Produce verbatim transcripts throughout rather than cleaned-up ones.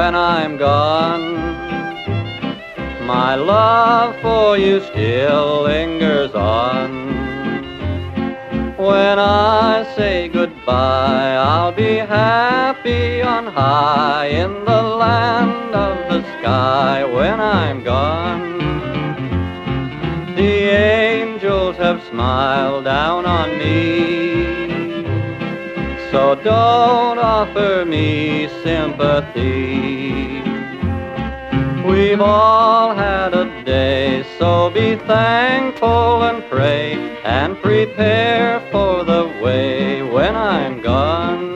when I'm gone. My love for you still lingers on. When I say goodbye, I'll be happy on high in the land of the sky when I'm gone. The angels have smiled down on me, so don't offer me sympathy. We've all had a day, so be thankful and pray and prepare for the way when I'm gone.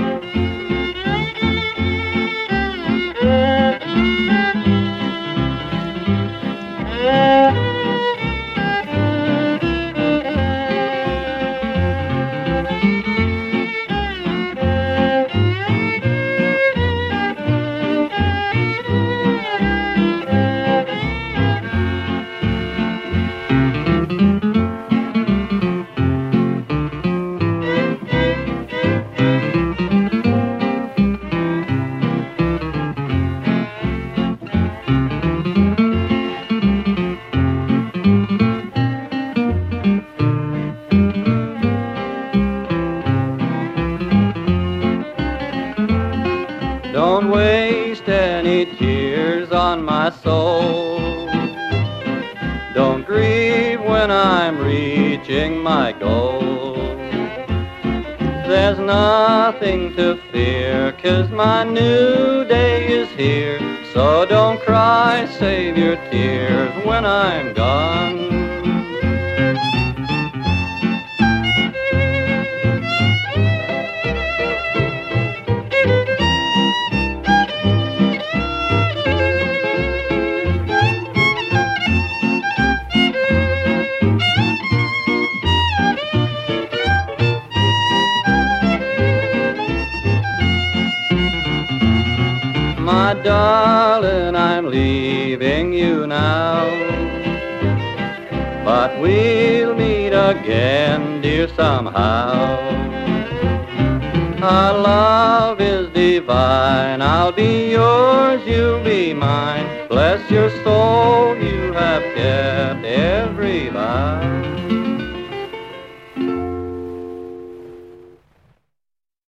Don't waste any tears on my soul. Don't grieve when I'm reaching my goal. There's nothing to fear, 'cause my new day is here. So don't cry, save your tears when I'm gone. My darling, I'm leaving you now, but we'll meet again, dear, somehow. Our love is divine, I'll be yours, you'll be mine. Bless your soul, you have kept every vow.